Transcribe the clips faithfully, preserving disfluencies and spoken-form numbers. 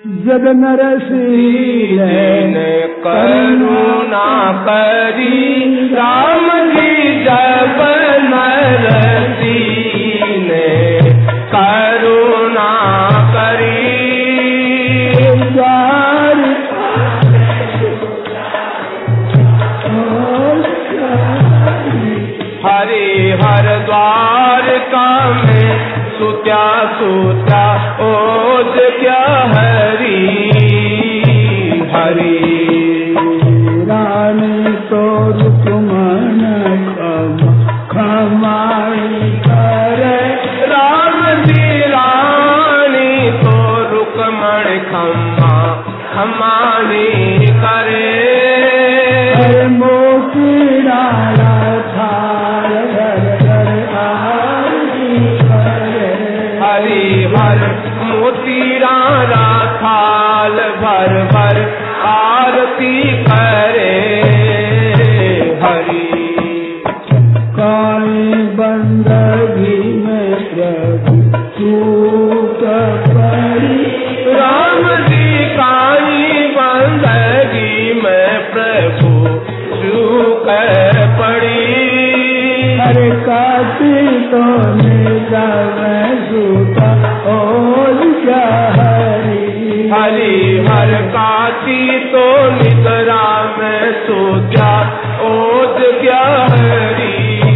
जब नरसिंह ने करुणा करी राम जी जब नरसिंह ने करुणा करी हरि हर द्वारका में सुत्या सुत्या ओज क्या हरि हरि रानी तो रुक्मण खमाई करे राम जी रानी तो रुक्मण खमा खमानी करे मोती डाला थाल घर घर हरि हर मोती राणा थाल भर भर आरती करे हरि काई बंदगी में प्रभु चूक पड़ी राम जी काई बंदगी में प्रभु चूक पड़ी हरे काटी तो निजाम सूता और क्या हरी हरि हर काती तो निद्रा में सोचा ओज क्या हरि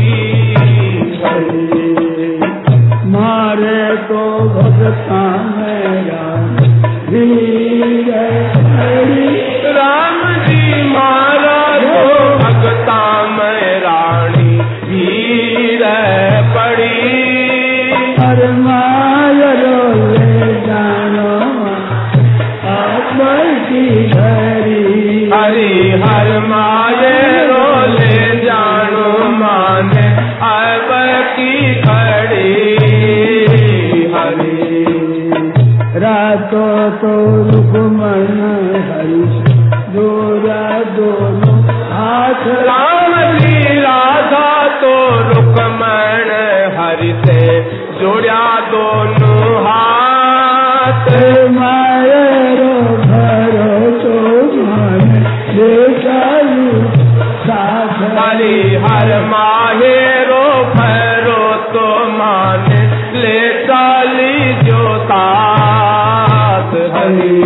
मारे तो भगता मेरा वीर हरि राम जी मारा तो भगता में रानी वीर पड़ी हर मायरो ले जानो आप की हरी हरि हर माये रो ले जानो माने अब की खड़ी हरि रातों तो रुक्मण हरि जोरा दोनों हाथ राम जी राधा तो रुक्मण हरि से जोड़ा दोनों हाथ मायरो भरो तो मन ले चालू साथ हरि हर माहेरो भरो तो मान ले चाली जो तात हरि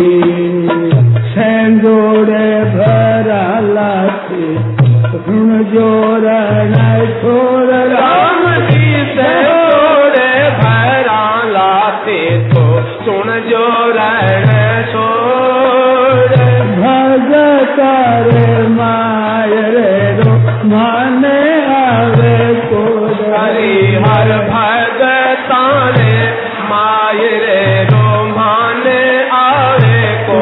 जोड़े भरा लाते ऋण जोड़ा न छोड़ राम जी से जोड़े भरा लाते तो सुन जो रण छोड़ भगत रे माय रे रो माने आवे को हरि हर भगता रे माय रे रो माने आवे को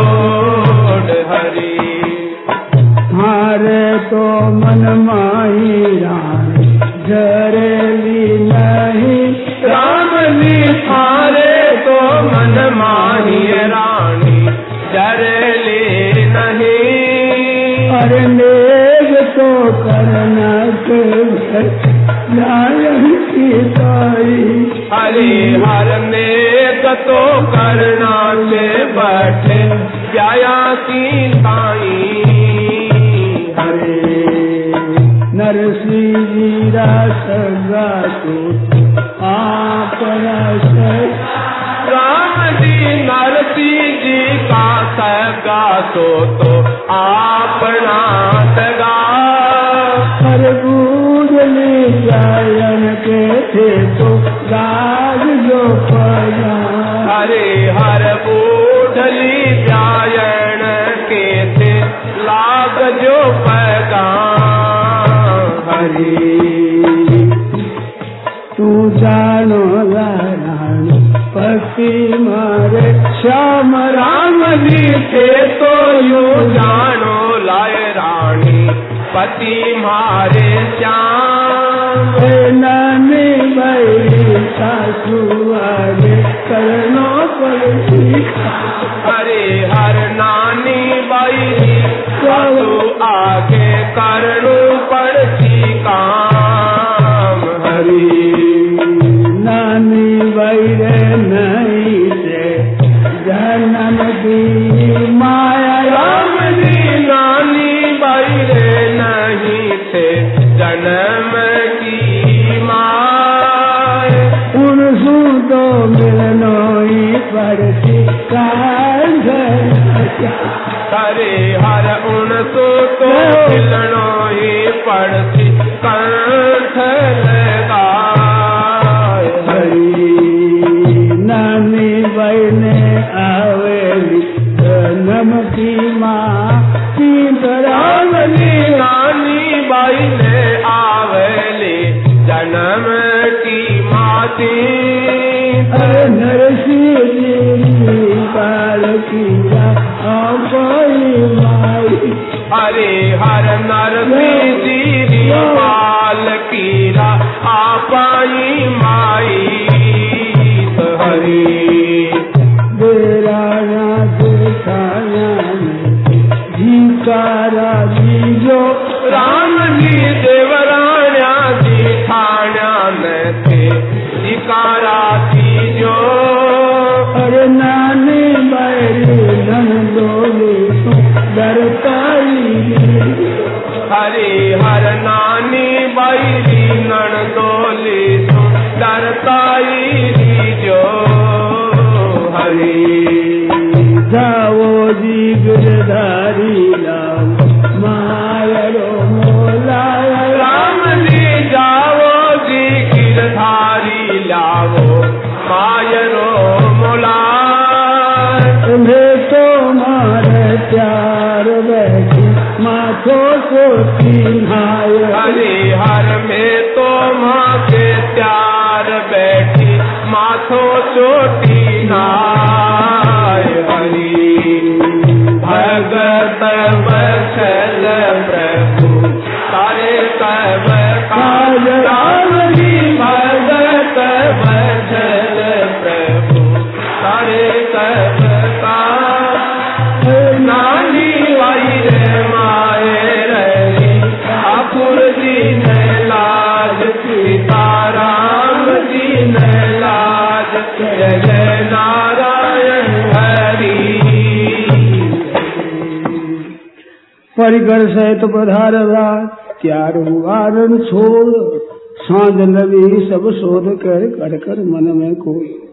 हरि मारे तो मन माही रानी जरेली नहीं राम जी थारे तो मन माही रानी जरेली नहीं अरे नेग तो करना के की ताई हरि हर नेक तो करना से बैठे प्याया की ताई हरे नरसिंह जी सगा तो आप राम जी नरसिंह जी का सगा तो तो अपना सगा हर बूझली जायन के थे तो गाज जो पया हरे हर बूढ़ली जायन के थे लाग जो पैगा हरे तू जानो रानी पति मारे श्याम राम जी थे तो यू जानो लाए रानी पति मारे श्याम नानी भाई सासू आगे करनो पड़ती हरे हर नानी बाई सासू आगे करनो पड़ती काम हरि नानी भाई रे नहीं से जन्म पड़ती कांध हरे हर उन सो तो मिलनो ही पड़ती कंठ लगाए हरी नानी बहने आवेली जन्म की माँ की बरावली नानी बाई ने आवेली जन्म की माती अरे नरसिंह जी बाल की माई हरे हर नरसिंह जी बाल कीरा आपाई माई हरी बेराना देखाना जीकारा जीजो राम जी देवराणा जी ठाण्या में थे जिकारा जीजो अरे नानी बैरी नंदोली डरताई हरे हर नानी बैरी नंदोली डरताई जो हरी जाओ जी गिरधारी लाल मायरो मोला राम जी जाओ जी गिरधारी लावो मायरो मोला तुम्हें तो मारे प्यार बैठी माथो को चिन्हाय हरे हर में तो माँ के प्यार बैठी माथो चोटी नाय हरी भगत वत्सल प्रभु तारे कब काज राम जी भगत वत्सल प्रभु तारे कब काज नानी बाई रे माए रही ठाकुर जी ने लाज सीताराम जी ने लाज जय जय नारायण हरि परिकर सहित पधार रात त्यार हुआरन छोड़ सांझ लगी सब शोध कर कर कर मन में कोई